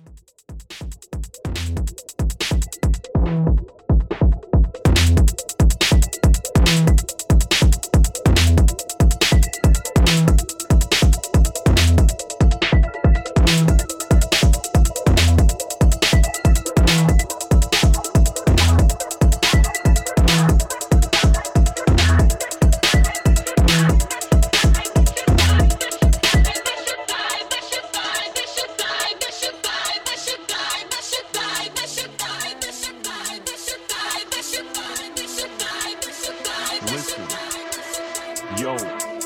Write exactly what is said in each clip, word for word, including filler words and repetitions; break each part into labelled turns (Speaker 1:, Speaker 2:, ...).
Speaker 1: Йоу.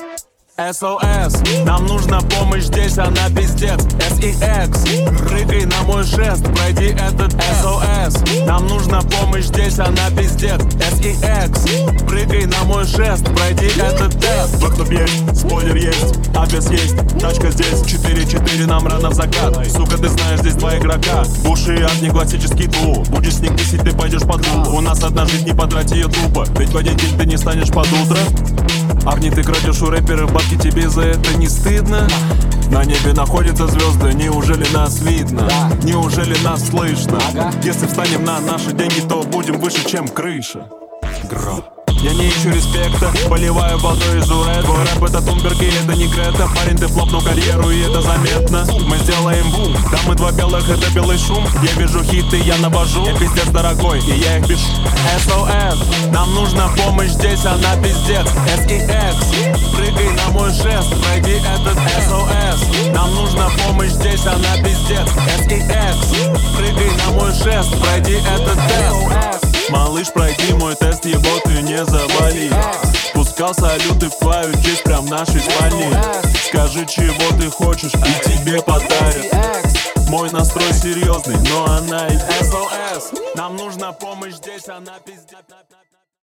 Speaker 1: эс о эс, нам нужна помощь здесь, она пиздец. эс и экс, прыгай на мой жест, пройди этот эс о эс. Нам нужна помощь здесь, она пиздец. эс и экс, прыгай на мой жест, пройди этот тест.
Speaker 2: Выхлоп есть, спойлер есть, обвес есть, тачка здесь. Четыре-четыре, нам рано в закат. Сука, ты знаешь, здесь два игрока. Буши и арт, не классический тул. Будешь снег десять, ты пойдешь под луну. У нас одна жизнь, не потрать ее тупо. Ведь в один день ты не станешь под утро. Арни, ты крадешь у рэперов бабки, тебе за это не стыдно? На небе находятся звезды, неужели нас видно? Неужели нас слышно? Если встанем на наши деньги, то будем выше, чем крыша. Гро. Я не ищу респекта, поливаю водой из уред. Твой рэп это Тумберг и это не Грета. Парень, ты флопнул карьеру и это заметно. Мы сделаем бум, да мы два белых, это белый шум. Я вижу хиты, я навожу, я пиздец дорогой, и я их бешу.
Speaker 1: эс о эс, нам нужна помощь здесь, она пиздец. эс и экс, прыгай на мой жест, пройди этот эс о эс. Нам нужна помощь здесь, она пиздец. эс и экс, прыгай на мой жест, пройди этот тест.
Speaker 2: Малыш, пройди мой тест, ебот, и не завали. Пускал салюты в твою честь прям в нашей спальне. Скажи, чего ты хочешь, и тебе подарят. Мой настрой серьезный, но она и
Speaker 1: эс о эс, нам нужна помощь здесь, она пиздец.